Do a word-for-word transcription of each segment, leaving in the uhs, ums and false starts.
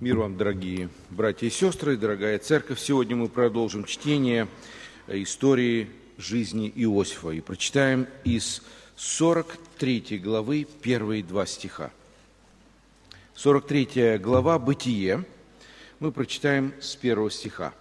Мир вам, дорогие братья и сестры, дорогая церковь. Сегодня мы продолжим чтение истории жизни Иосифа и прочитаем из сорок третьей главы первые два стиха. сорок третья глава «Бытие». Мы прочитаем с первого стиха.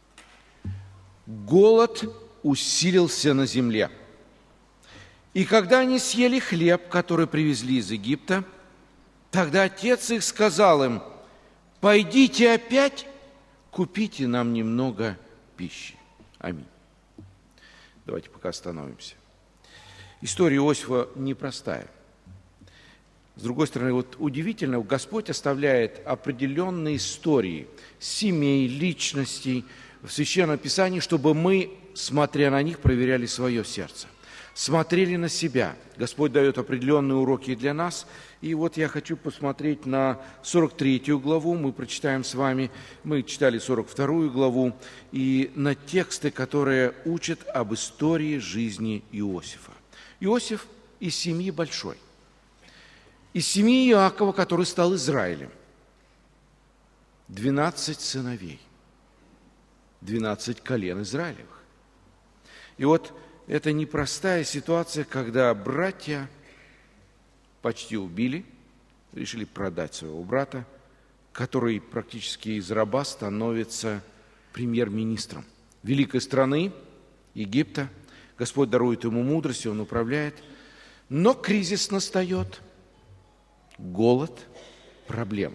«Голод усилился на земле, и когда они съели хлеб, который привезли из Египта, тогда отец их сказал им: пойдите опять, купите нам немного пищи». Аминь. Давайте пока остановимся. История Иосифа непростая. С другой стороны, вот удивительно, Господь оставляет определенные истории семей, личностей в Священном Писании, чтобы мы, смотря на них, проверяли свое сердце, смотрели на себя. Господь дает определенные уроки для нас. И вот я хочу посмотреть на сорок третью главу, мы прочитаем с вами, мы читали сорок вторую главу, и на тексты, которые учат об истории жизни Иосифа. Иосиф из семьи большой, из семьи Иакова, который стал Израилем. Двенадцать сыновей, двенадцать колен Израилевых. И вот это непростая ситуация, когда братья почти убили, решили продать своего брата, который практически из раба становится премьер-министром великой страны Египта. Господь дарует ему мудрость, он управляет. Но кризис настает, голод, проблемы.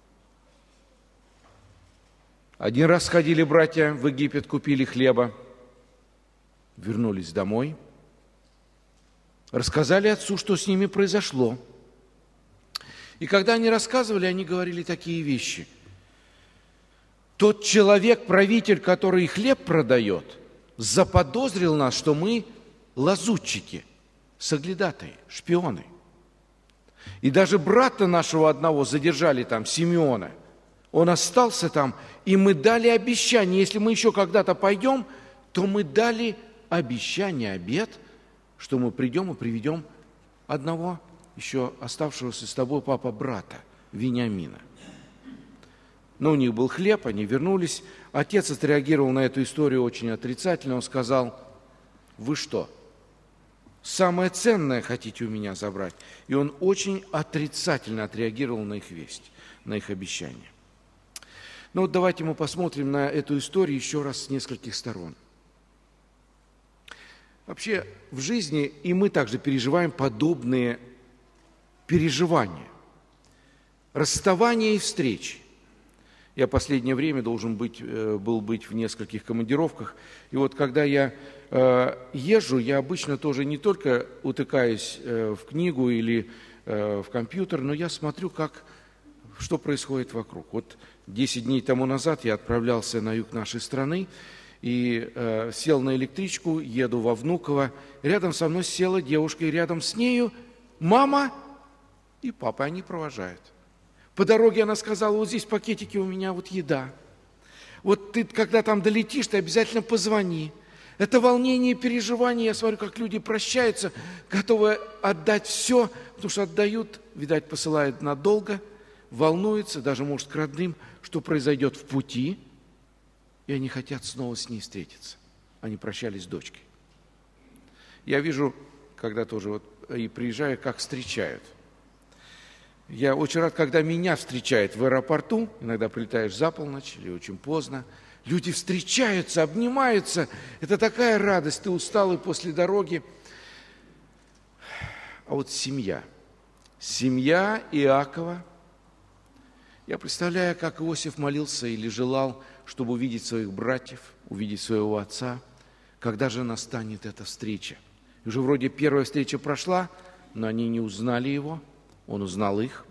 Один раз ходили братья в Египет, купили хлеба, вернулись домой, рассказали отцу, что с ними произошло. И когда они рассказывали, они говорили такие вещи. Тот человек, правитель, который хлеб продает, заподозрил нас, что мы лазутчики, соглядатые, шпионы. И даже брата нашего одного задержали там, Симеона. Он остался там, и мы дали обещание, если мы еще когда-то пойдем, то мы дали обещание, обет, что мы придем и приведем одного еще оставшегося с тобой, папа, брата, Вениамина. Но у них был хлеб, они вернулись. Отец отреагировал на эту историю очень отрицательно. Он сказал: вы что, самое ценное хотите у меня забрать? И он очень отрицательно отреагировал на их весть, на их обещание. Ну вот давайте мы посмотрим на эту историю еще раз с нескольких сторон. Вообще в жизни и мы также переживаем подобные переживания. Расставания и встречи. Я последнее время должен быть, был быть в нескольких командировках. И вот когда я э, езжу, я обычно тоже не только утыкаюсь э, в книгу или э, в компьютер, но я смотрю, как, что происходит вокруг. Вот десять дней тому назад я отправлялся на юг нашей страны, и э, сел на электричку, еду во Внуково. Рядом со мной села девушка, и рядом с нею мама и папа, они провожают. По дороге она сказала: вот здесь в пакетике у меня вот еда. Вот ты, когда там долетишь, ты обязательно позвони. Это волнение и переживание, я смотрю, как люди прощаются, готовы отдать все, потому что отдают, видать, посылают надолго, волнуются, даже, может, к родным, что произойдет в пути, и они хотят снова с ней встретиться. Они прощались с дочкой. Я вижу, когда тоже вот и приезжаю, как встречают. Я очень рад, когда меня встречают в аэропорту, иногда прилетаешь за полночь или очень поздно. Люди встречаются, обнимаются. Это такая радость, ты усталый после дороги. А вот семья. Семья Иакова. Я представляю, как Иосиф молился или желал, чтобы увидеть своих братьев, увидеть своего отца. Когда же настанет эта встреча? И уже вроде первая встреча прошла, но они не узнали его, он узнал их.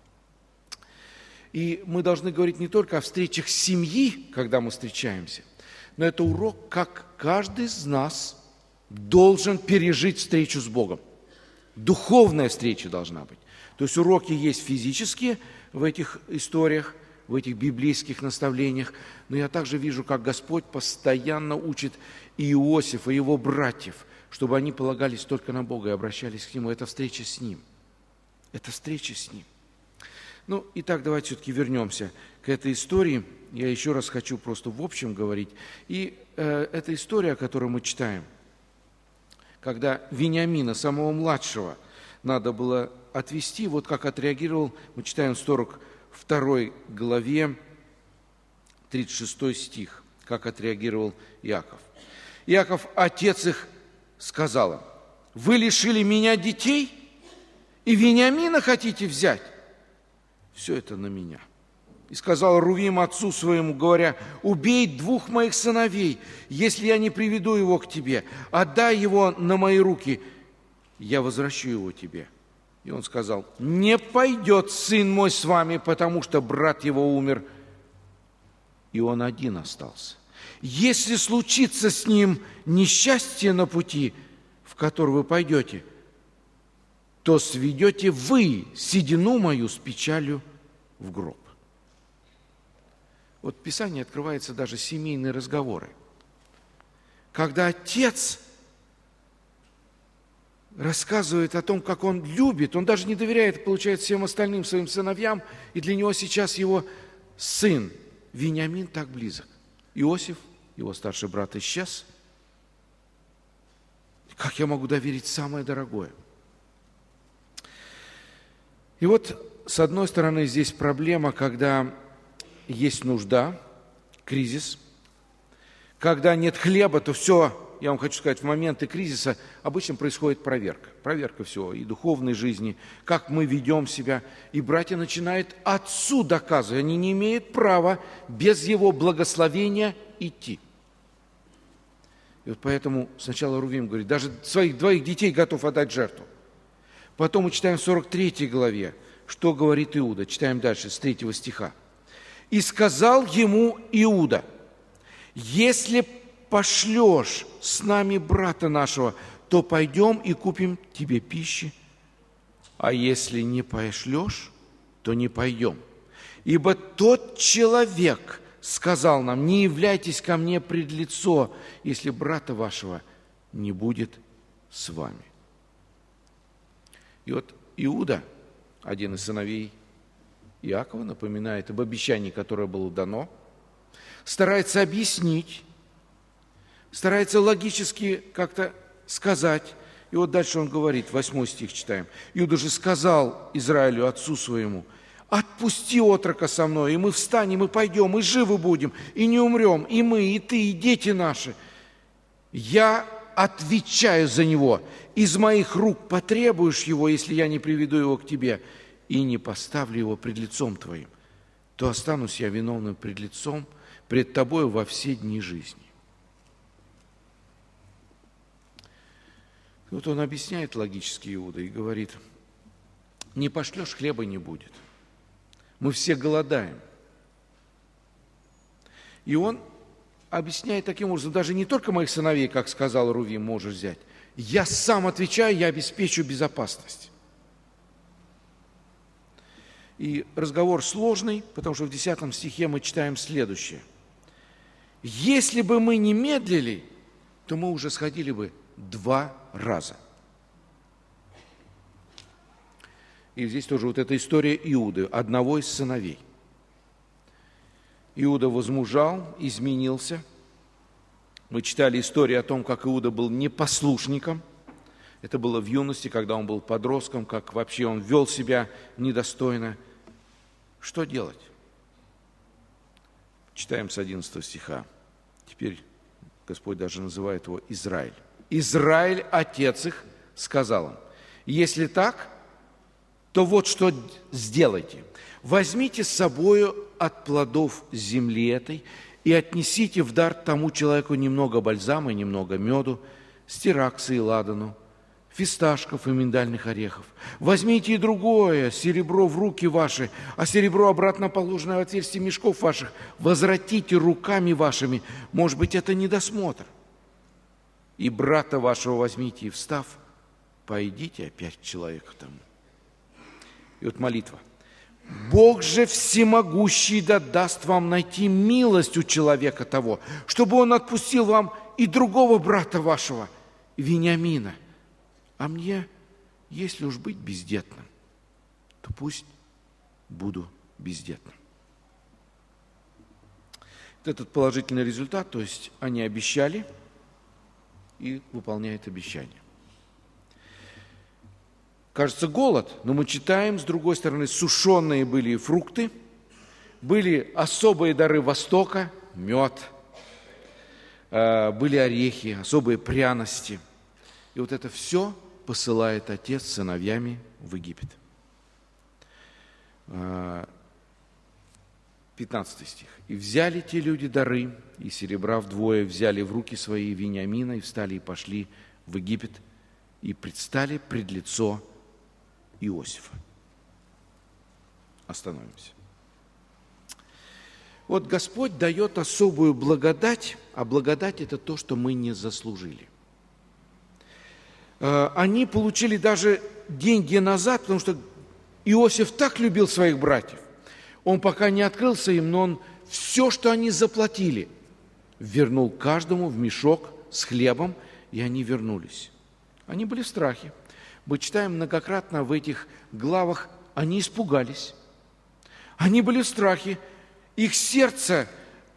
И мы должны говорить не только о встречах семьи, когда мы встречаемся, но это урок, как каждый из нас должен пережить встречу с Богом. Духовная встреча должна быть. То есть уроки есть физические в этих историях, в этих библейских наставлениях, но я также вижу, как Господь постоянно учит и Иосифа, и его братьев, чтобы они полагались только на Бога и обращались к Нему. Это встреча с Ним. Это встреча с Ним. Ну, итак, давайте все-таки вернемся к этой истории. Я еще раз хочу просто в общем говорить. И э, эта история, которую мы читаем, когда Вениамина, самого младшего, надо было отвести, вот как отреагировал, мы читаем в сорок второй главе, тридцать шестой стих, как отреагировал Иаков. Иаков, отец их, сказал им: вы лишили меня детей и Вениамина хотите взять? Все это на меня. И сказал Рувим отцу своему, говоря: убей двух моих сыновей, если я не приведу его к тебе, отдай его на мои руки, я возвращу его тебе. И он сказал: не пойдет сын мой с вами, потому что брат его умер, и он один остался. Если случится с ним несчастье на пути, в который вы пойдете, то сведете вы седину мою с печалью в гроб. Вот в Писании открываются даже семейные разговоры. Когда отец рассказывает о том, как он любит, он даже не доверяет, получается, всем остальным своим сыновьям, и для него сейчас его сын Вениамин так близок. Иосиф, его старший брат, исчез. Как я могу доверить самое дорогое? И вот, с одной стороны, здесь проблема, когда есть нужда, кризис. Когда нет хлеба, то все, я вам хочу сказать, в моменты кризиса обычно происходит проверка. Проверка всего, и духовной жизни, как мы ведем себя. И братья начинают отцу доказывать, они не имеют права без его благословения идти. И вот поэтому сначала Рувим говорит, даже своих двоих детей готов отдать жертву. Потом мы читаем в сорок третьей главе, что говорит Иуда. Читаем дальше, с третьего стиха. «И сказал ему Иуда: если пошлешь с нами брата нашего, то пойдем и купим тебе пищи. А если не пошлешь, то не пойдем. Ибо тот человек сказал нам: не являйтесь ко мне пред лицо, если брата вашего не будет с вами». И вот Иуда, один из сыновей Иакова, напоминает об обещании, которое было дано, старается объяснить, старается логически как-то сказать. И вот дальше он говорит, восьмой стих читаем. «Иуда же сказал Израилю, отцу своему: отпусти отрока со мной, и мы встанем, и пойдем, и живы будем, и не умрем, и мы, и ты, и дети наши. Я отвечаю за него. Из моих рук потребуешь его, если я не приведу его к тебе, и не поставлю его пред лицом твоим, то останусь я виновным пред лицом, пред тобою во все дни жизни». Вот он объясняет логически Иуда и говорит: не пошлешь, хлеба не будет. Мы все голодаем. И он объясняет таким образом: даже не только моих сыновей, как сказал Рувим, можешь взять. Я сам отвечаю, я обеспечу безопасность. И разговор сложный, потому что в десятом стихе мы читаем следующее. Если бы мы не медлили, то мы уже сходили бы два раза. И здесь тоже вот эта история Иуды, одного из сыновей. Иуда возмужал, изменился. Мы читали историю о том, как Иуда был непослушником. Это было в юности, когда он был подростком, как вообще он вел себя недостойно. Что делать? Читаем с одиннадцатого стиха. Теперь Господь даже называет его Израиль. «Израиль, отец их, сказал им: если так, то вот что сделайте. Возьмите с собою от плодов земли этой и отнесите в дар тому человеку немного бальзама и немного меду, стиракса и ладану, фисташков и миндальных орехов. Возьмите и другое серебро в руки ваши, а серебро, обратно положенное в отверстие мешков ваших, возвратите руками вашими. Может быть, это недосмотр. И брата вашего возьмите, и, встав, пойдите опять к человеку тому». И вот молитва. «Бог же всемогущий да даст вам найти милость у человека того, чтобы он отпустил вам и другого брата вашего, Вениамина. А мне, если уж быть бездетным, то пусть буду бездетным. Этот положительный результат, то есть они обещали и выполняют обещания. Кажется, голод, но мы читаем, с другой стороны, сушеные были фрукты, были особые дары Востока, мед, были орехи, особые пряности. И вот это все посылает Отец с сыновьями в Египет. пятнадцатый стих. «И взяли те люди дары, и серебра вдвое взяли в руки свои Вениамина, и встали и пошли в Египет, и предстали пред лицо Иосифа». Остановимся. Вот Господь дает особую благодать, а благодать – это то, что мы не заслужили. Они получили даже деньги назад, потому что Иосиф так любил своих братьев. Он пока не открылся им, но он все, что они заплатили, вернул каждому в мешок с хлебом, и они вернулись. Они были в страхе. Мы читаем многократно в этих главах, они испугались. Они были в страхе. Их сердце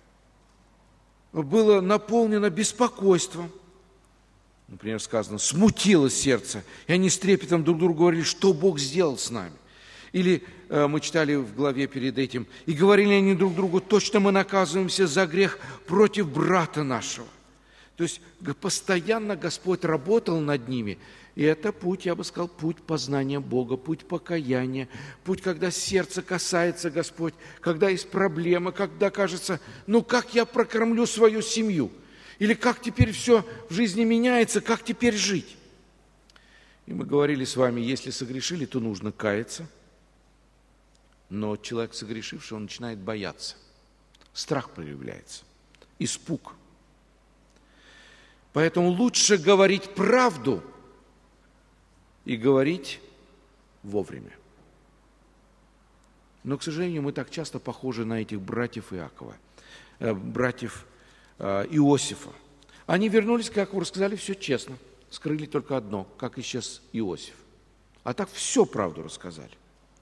было наполнено беспокойством. Например, сказано, смутилось сердце. И они с трепетом друг другу говорили, что Бог сделал с нами. Или э, мы читали в главе перед этим, и говорили они друг другу, точно мы наказываемся за грех против брата нашего. То есть постоянно Господь работал над ними. И это путь, я бы сказал, путь познания Бога, путь покаяния, путь, когда сердце касается Господь, когда есть проблема, когда кажется, ну как я прокормлю свою семью? Или как теперь все в жизни меняется, как теперь жить? И мы говорили с вами, если согрешили, то нужно каяться. Но человек согрешивший, он начинает бояться. Страх проявляется, испуг. Поэтому лучше говорить правду и говорить вовремя. Но, к сожалению, мы так часто похожи на этих братьев Иакова, э, братьев э, Иосифа. Они вернулись, как вы рассказали, все честно. Скрыли только одно, как исчез Иосиф. А так все правду рассказали.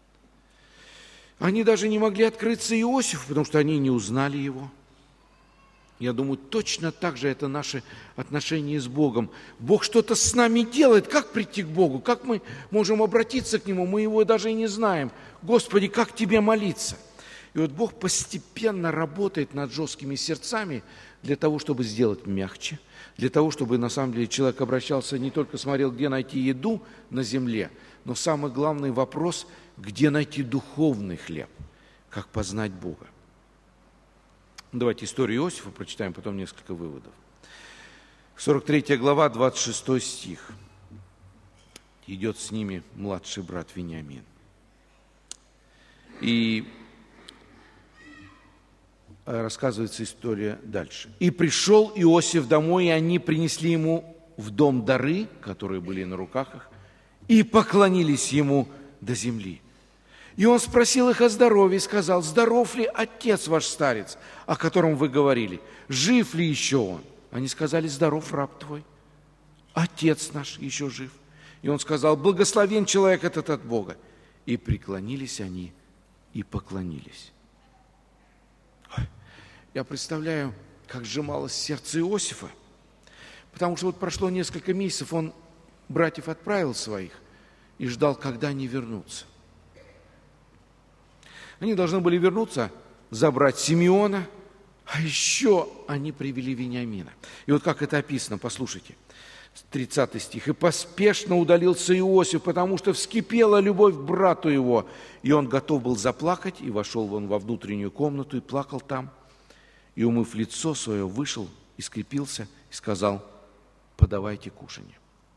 Они даже не могли открыться Иосифу, потому что они не узнали его. Я думаю, точно так же это наше отношение с Богом. Бог что-то с нами делает. Как прийти к Богу? Как мы можем обратиться к Нему? Мы Его даже и не знаем. Господи, как Тебе молиться? И вот Бог постепенно работает над жесткими сердцами для того, чтобы сделать мягче, для того, чтобы на самом деле человек обращался, не только смотрел, где найти еду на земле, но самый главный вопрос, где найти духовный хлеб, как познать Бога. Давайте историю Иосифа прочитаем, потом несколько выводов. сорок третья глава, двадцать шестой стих. Идет с ними младший брат Вениамин. И рассказывается история дальше. «И пришел Иосиф домой, и они принесли ему в дом дары, которые были на руках их, и поклонились ему до земли. И он спросил их о здоровье и сказал, здоров ли отец ваш старец, о котором вы говорили? Жив ли еще он? Они сказали, здоров раб твой. Отец наш еще жив. И он сказал, благословен человек этот от Бога. И преклонились они и поклонились». Ой, я представляю, как сжималось сердце Иосифа, потому что вот прошло несколько месяцев, он братьев отправил своих и ждал, когда они вернутся. Они должны были вернуться, забрать Симеона, а еще они привели Вениамина. И вот как это описано, послушайте, тридцатый стих. «И поспешно удалился Иосиф, потому что вскипела любовь к брату его, и он готов был заплакать, и вошел он во внутреннюю комнату и плакал там, и, умыв лицо свое, вышел и скрепился, и сказал, подавайте кушанье».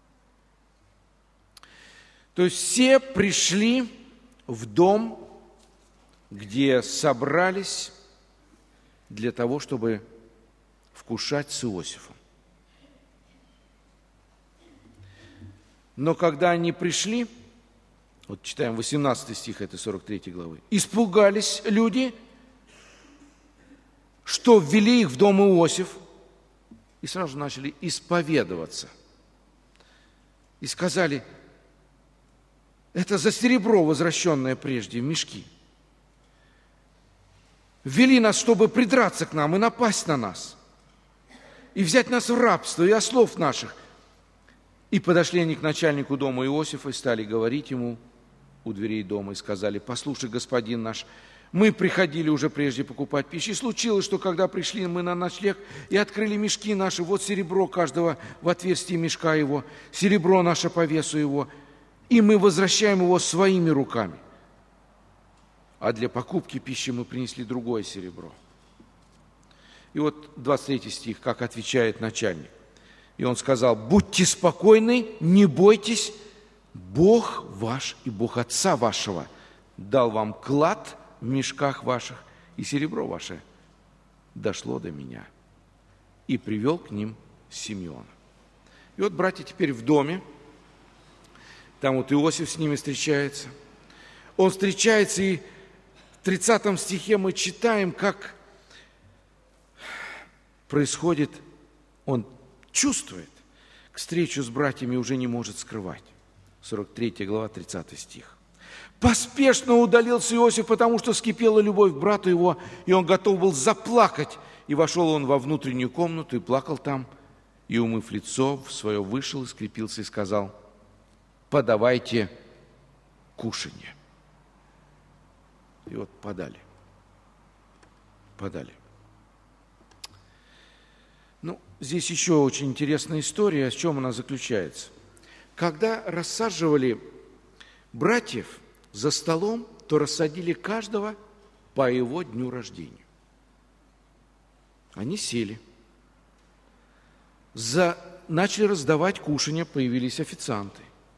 То есть все пришли в дом, где собрались для того, чтобы вкушать с Иосифом. Но когда они пришли, вот читаем восемнадцатый стих этой сорок третьей главы, испугались люди, что ввели их в дом Иосиф, и сразу начали исповедоваться. И сказали, это за серебро, возвращенное прежде в мешки. ввели нас, чтобы придраться к нам и напасть на нас, и взять нас в рабство, и ослов наших. И подошли они к начальнику дома Иосифа и стали говорить ему у дверей дома, и сказали: послушай, господин наш, мы приходили уже прежде покупать пищу, и случилось, что когда пришли мы на ночлег и открыли мешки наши, вот серебро каждого в отверстии мешка его, серебро наше по весу его, и мы возвращаем его своими руками. А для покупки пищи мы принесли другое серебро. И вот двадцать третий стих, как отвечает начальник. И он сказал: будьте спокойны, не бойтесь, Бог ваш и Бог отца вашего дал вам клад в мешках ваших, и серебро ваше дошло до меня. И привел к ним Симеона. И вот братья теперь в доме, там вот Иосиф с ними встречается. Он встречается, и в тридцатом стихе мы читаем, как происходит, он чувствует, к встречу с братьями уже не может скрывать. сорок третья глава, тридцатый стих. Поспешно удалился Иосиф, потому что вскипела любовь к брату его, и он готов был заплакать. И вошел он во внутреннюю комнату и плакал там, и, умыв лицо, в свое вышел и скрепился и сказал: подавайте кушанье. И вот подали. Подали. Ну, здесь еще очень интересная история. В чем она заключается? Когда рассаживали братьев за столом, то рассадили каждого по его дню рождения. Они сели. За... Начали раздавать кушанья, появились официанты.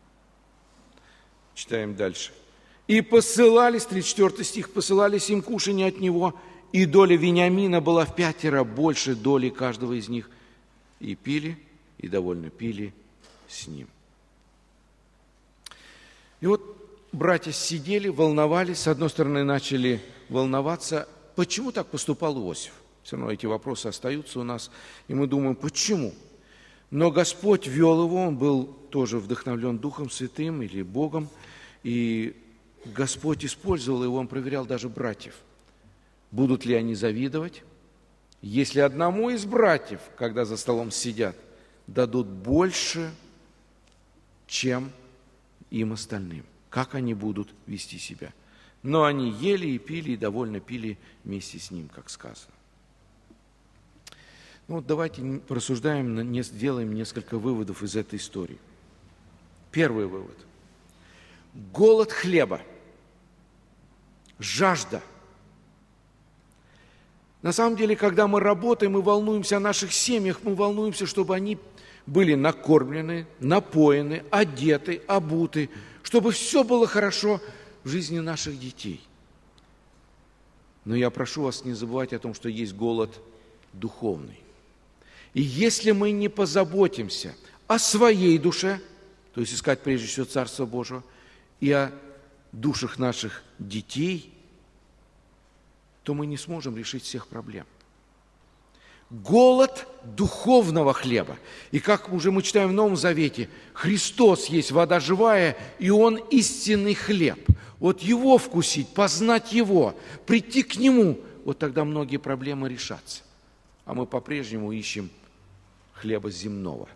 Читаем дальше. И посылались, тридцать четвёртый стих, посылались им кушанья от него, и доля Вениамина была в пятеро больше доли каждого из них. И пили, и довольно пили с ним. И вот братья сидели, волновались, с одной стороны начали волноваться, почему так поступал Иосиф. Все равно эти вопросы остаются у нас, и мы думаем, почему? Но Господь вел его, он был тоже вдохновлен Духом Святым или Богом, и Господь использовал его, он проверял даже братьев. Будут ли они завидовать? Если одному из братьев, когда за столом сидят, дадут больше, чем им остальным, как они будут вести себя? Но они ели и пили, и довольно пили вместе с ним, как сказано. Ну вот давайте порассуждаем, сделаем несколько выводов из этой истории. Первый вывод. Голод хлеба, жажда. На самом деле, когда мы работаем, мы волнуемся о наших семьях, мы волнуемся, чтобы они были накормлены, напоены, одеты, обуты, чтобы все было хорошо в жизни наших детей. Но я прошу вас не забывать о том, что есть голод духовный. И если мы не позаботимся о своей душе, то есть искать прежде всего Царство Божие, и о душах наших детей, то мы не сможем решить всех проблем. Голод духовного хлеба. И как уже мы читаем в Новом Завете, Христос есть вода живая, и Он истинный хлеб. Вот Его вкусить, познать Его, прийти к Нему, вот тогда многие проблемы решатся. А мы по-прежнему ищем хлеба земного.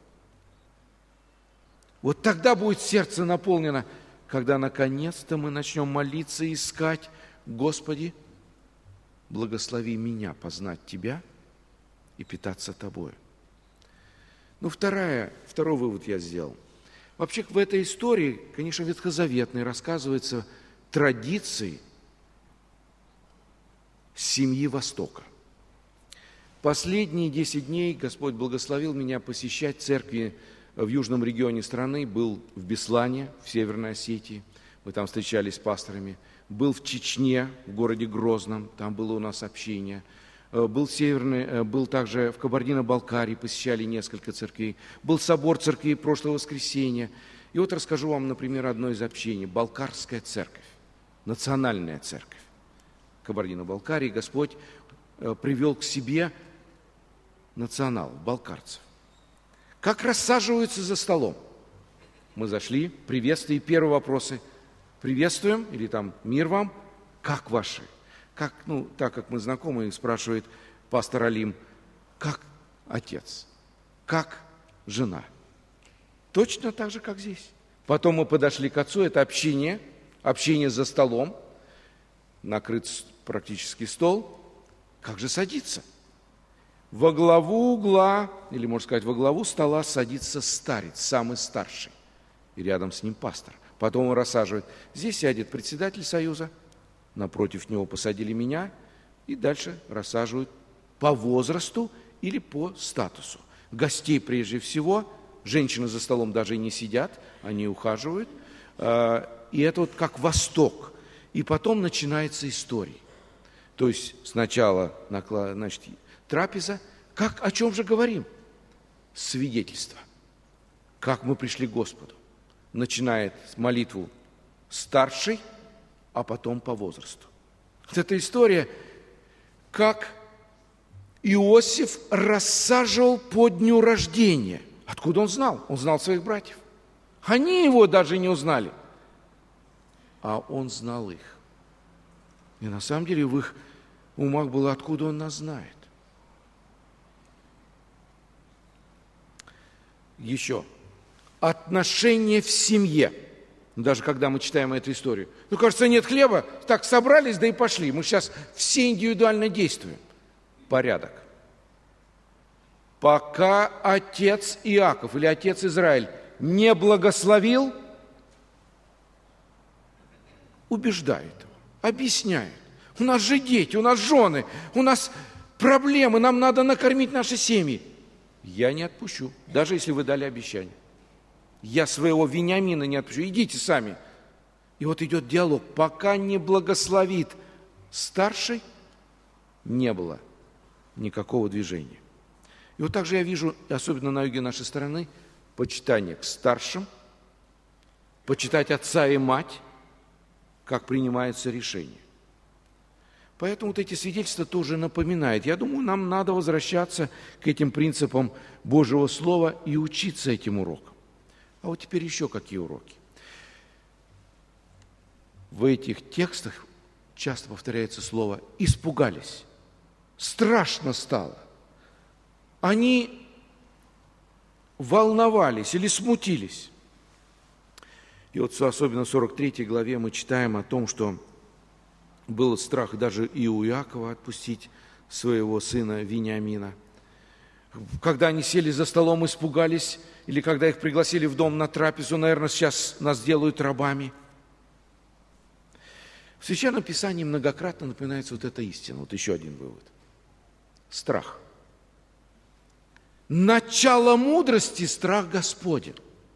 Вот тогда будет сердце наполнено, когда наконец-то мы начнем молиться и искать: Господи, благослови меня познать Тебя и питаться Тобою. Ну, вторая, второй вывод я сделал. Вообще в этой истории, конечно, ветхозаветной, рассказывается традиции семьи Востока. Последние десять дней Господь благословил меня посещать церкви в южном регионе страны. Был в Беслане, в Северной Осетии. Мы там встречались с пасторами. Был в Чечне, в городе Грозном. Там было у нас общение. Был, в северный, был также в Кабардино-Балкарии, посещали несколько церквей. Был собор церквей прошлого воскресенья. И вот расскажу вам, например, одно из общений. Балкарская церковь, национальная церковь Кабардино-Балкарии. Господь привел к себе националов, балкарцев. Как рассаживаются за столом? Мы зашли, приветствие, первые вопросы. Приветствуем, или там мир вам, как ваши? как, ну, так как мы знакомы, спрашивает пастор Алим, как отец, как жена. Точно так же, как здесь. Потом мы подошли к отцу, это общение, общение за столом, накрыт практически стол. Как же садиться? Во главу угла, или, можно сказать, во главу стола садится старец, самый старший, и рядом с ним пастор. Потом он рассаживает. Здесь сядет председатель союза, напротив него посадили меня, и дальше рассаживают по возрасту или по статусу. Гостей прежде всего, женщины за столом даже и не сидят, они ухаживают. И это вот как Восток. И потом начинается история. То есть сначала, значит, трапеза. Как, о чем же говорим? Свидетельство. Как мы пришли к Господу. Начинает молитву старший, а потом по возрасту. Вот эта история, как Иосиф рассаживал по дню рождения. Откуда он знал? Он знал своих братьев. Они его даже не узнали. А он знал их. И на самом деле в их умах было, откуда он нас знает. Еще. Отношения в семье. Даже когда мы читаем эту историю. Ну, кажется, нет хлеба, так собрались, да и пошли. Мы сейчас все индивидуально действуем. Порядок. Пока отец Иаков или отец Израиль не благословил, убеждает его, объясняет. У нас же дети, у нас жены, у нас проблемы, нам надо накормить наши семьи. Я не отпущу, даже если вы дали обещание. Я своего Вениамина не отпущу, идите сами. И вот идет диалог. Пока не благословит старший, не было никакого движения. И вот также я вижу, особенно на юге нашей страны, почитание к старшим, почитать отца и мать, как принимаются решения. Поэтому вот эти свидетельства тоже напоминают. Я думаю, нам надо возвращаться к этим принципам Божьего Слова и учиться этим урокам. А вот теперь еще какие уроки. В этих текстах часто повторяется слово «испугались», «страшно стало». Они волновались или смутились. И вот особенно в сорок третьей главе мы читаем о том, что был страх даже и у Иакова отпустить своего сына Вениамина. Когда они сели за столом, испугались, или когда их пригласили в дом на трапезу, наверное, сейчас нас делают рабами. В Священном Писании многократно напоминается вот эта истина. Вот еще один вывод. Страх. Начало мудрости – страх Господень.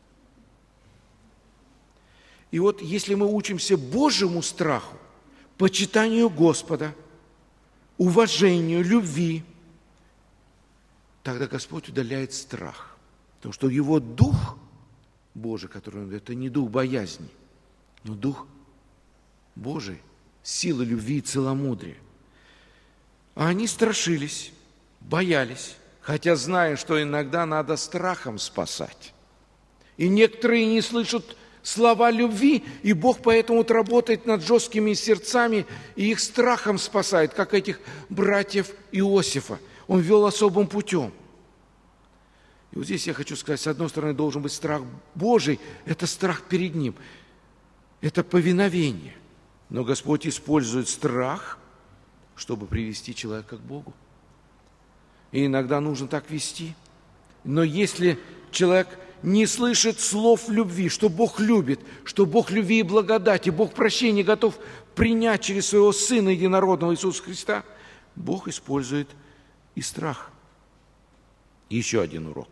И вот если мы учимся Божьему страху, почитанию Господа, уважению, любви, тогда Господь удаляет страх. Потому что Его Дух Божий, который Он дает, это не дух боязни, но Дух Божий, сила любви и целомудрия. А они страшились, боялись, хотя зная, что иногда надо страхом спасать. И некоторые не слышат слова любви, и Бог поэтому вот работает над жесткими сердцами и их страхом спасает, как этих братьев Иосифа. Он вел особым путем. И вот здесь я хочу сказать, с одной стороны, должен быть страх Божий, это страх перед Ним, это повиновение. Но Господь использует страх, чтобы привести человека к Богу. И иногда нужно так вести. Но если человек не слышит слов любви, что Бог любит, что Бог любви и благодати, Бог прощения готов принять через своего Сына Единородного Иисуса Христа, Бог использует и страх. Еще один урок.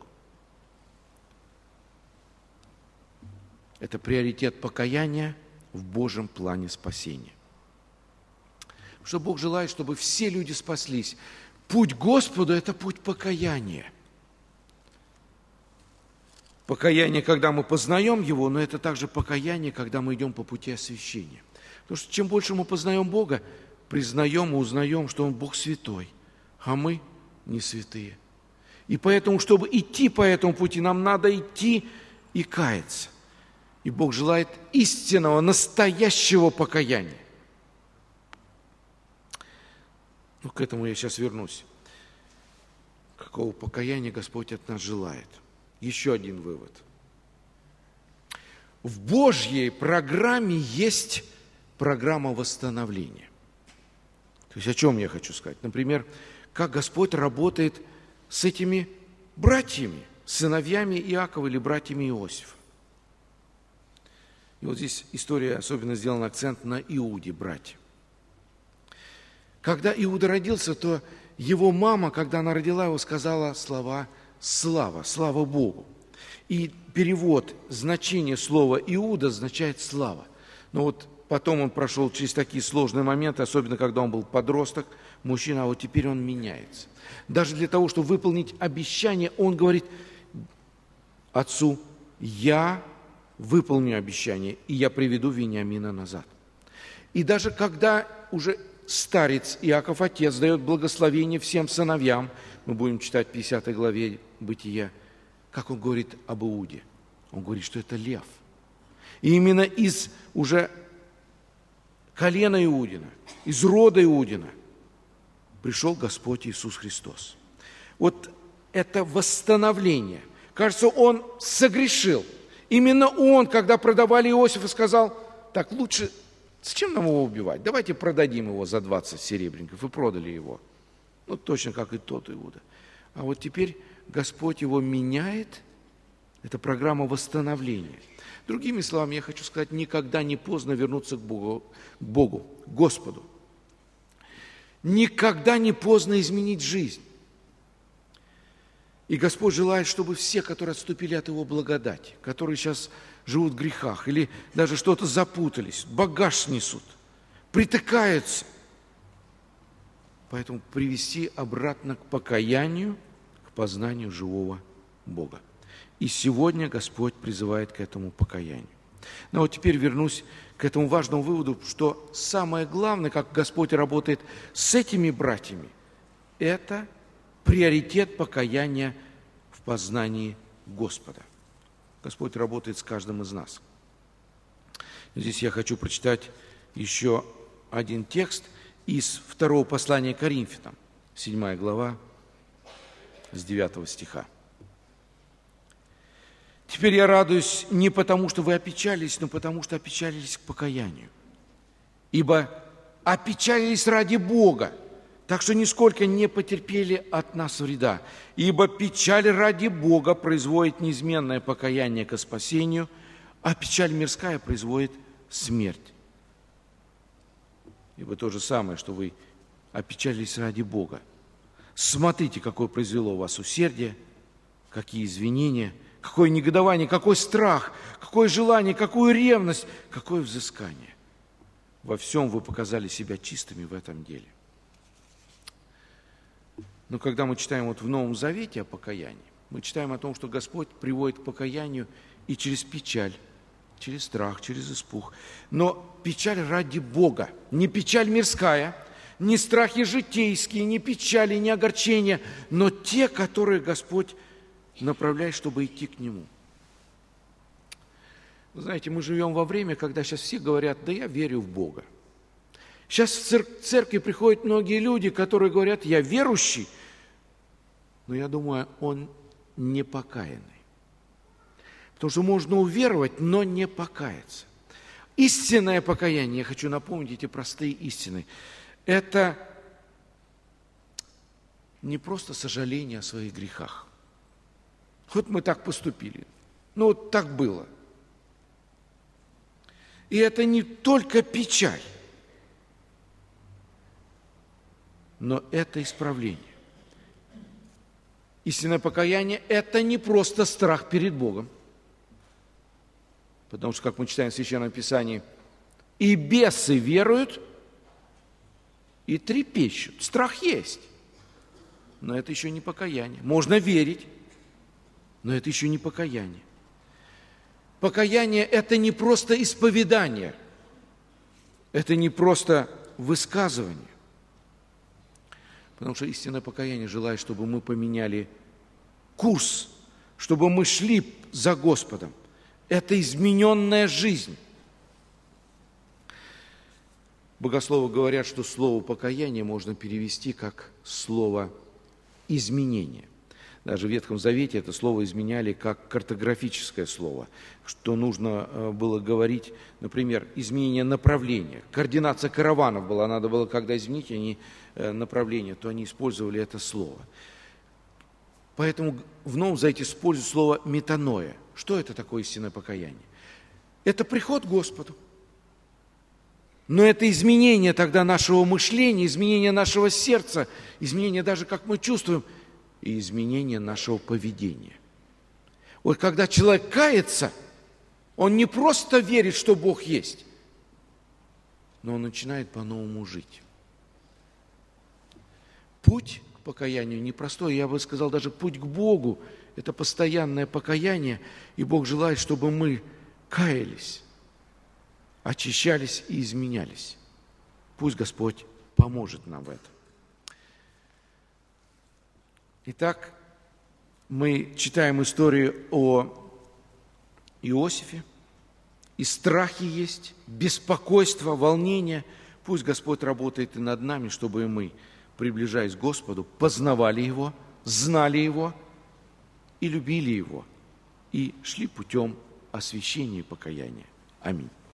Это приоритет покаяния в Божьем плане спасения. Что Бог желает, чтобы все люди спаслись. Путь к Господу – это путь покаяния. Покаяние, когда мы познаем Его, но это также покаяние, когда мы идем по пути освящения. Потому что чем больше мы познаем Бога, признаем и узнаем, что Он Бог святой, а мы не святые. И поэтому, чтобы идти по этому пути, нам надо идти и каяться. И Бог желает истинного, настоящего покаяния. Ну, к этому я сейчас вернусь. Какого покаяния Господь от нас желает? Еще один вывод. В Божьей программе есть программа восстановления. То есть о чем я хочу сказать? Например, как Господь работает с этими братьями, сыновьями Иакова или братьями Иосифа. И вот здесь история особенно сделана акцент на Иуде, братья. Когда Иуда родился, то его мама, когда она родила его, сказала слова «слава», «слава Богу». И перевод, значение слова «Иуда» означает «слава». Но вот потом он прошел через такие сложные моменты, особенно когда он был подросток, мужчина, а вот теперь он меняется. Даже для того, чтобы выполнить обещание, он говорит отцу: «Я выполню обещание, и я приведу Вениамина назад». И даже когда уже старец Иаков, отец, дает благословение всем сыновьям, мы будем читать в пятидесятой главе Бытия, как он говорит об Иуде? Он говорит, что это лев. И именно из уже колена Иудина, из рода Иудина пришел Господь Иисус Христос. Вот это восстановление. Кажется, он согрешил. Именно он, когда продавали Иосифа, сказал: так, лучше, зачем нам его убивать? Давайте продадим его за двадцать серебряников. И продали его. Ну, точно как и тот Иуда. А вот теперь Господь его меняет. Это программа восстановления. Другими словами, я хочу сказать, никогда не поздно вернуться к Богу, к Богу, к Господу. Никогда не поздно изменить жизнь. И Господь желает, чтобы все, которые отступили от Его благодати, которые сейчас живут в грехах или даже что-то запутались, багаж несут, притыкаются, поэтому привести обратно к покаянию, к познанию живого Бога. И сегодня Господь призывает к этому покаянию. Но вот теперь вернусь к этому важному выводу, что самое главное, как Господь работает с этими братьями, это приоритет покаяния в познании Господа. Господь работает с каждым из нас. Здесь я хочу прочитать еще один текст из второго послания Коринфянам, седьмая глава, с девятого стиха. «Теперь я радуюсь не потому, что вы опечалились, но потому, что опечалились к покаянию. Ибо опечалились ради Бога, так что нисколько не потерпели от нас вреда. Ибо печаль ради Бога производит неизменное покаяние ко спасению, а печаль мирская производит смерть». Ибо то же самое, что вы опечалились ради Бога. Смотрите, какое произвело у вас усердие, какие извинения, какое негодование, какой страх, какое желание, какую ревность, какое взыскание. Во всем вы показали себя чистыми в этом деле. Но когда мы читаем вот в Новом Завете о покаянии, мы читаем о том, что Господь приводит к покаянию и через печаль, через страх, через испуг. Но печаль ради Бога, не печаль мирская, не страхи житейские, не печали, не огорчения, но те, которые Господь направляет, чтобы идти к Нему. Вы знаете, мы живем во время, когда сейчас все говорят: да я верю в Бога. Сейчас в цер- церкви приходят многие люди, которые говорят: я верующий, но я думаю, он не покаянный. Потому что можно уверовать, но не покаяться. Истинное покаяние, я хочу напомнить эти простые истины, это не просто сожаление о своих грехах. Вот мы так поступили. Ну, вот так было. И это не только печаль, но это исправление. Истинное покаяние – это не просто страх перед Богом. Потому что, как мы читаем в Священном Писании, и бесы веруют, и трепещут. Страх есть, но это еще не покаяние. Можно верить, но это еще не покаяние. Покаяние – это не просто исповедание, это не просто высказывание. Потому что истинное покаяние желает, чтобы мы поменяли курс, чтобы мы шли за Господом. Это измененная жизнь. Богословы говорят, что слово «покаяние» можно перевести как слово «изменение». Даже в Ветхом Завете это слово изменяли как картографическое слово, что нужно было говорить, например, изменение направления. Координация караванов была, надо было, когда изменить они направление, то они использовали это слово. Поэтому в Новом Завете используют слово «метаноя». Что это такое истинное покаяние? Это приход к Господу. Но это изменение тогда нашего мышления, изменение нашего сердца, изменение даже, как мы чувствуем, и изменение нашего поведения. Вот когда человек кается, он не просто верит, что Бог есть, но он начинает по-новому жить. Путь к покаянию непростой, я бы сказал, даже путь к Богу – это постоянное покаяние, и Бог желает, чтобы мы каялись, очищались и изменялись. Пусть Господь поможет нам в этом. Итак, мы читаем историю о Иосифе, и страхи есть, беспокойство, волнение. Пусть Господь работает и над нами, чтобы мы, приближаясь к Господу, познавали Его, знали Его и любили Его, и шли путем освящения и покаяния. Аминь.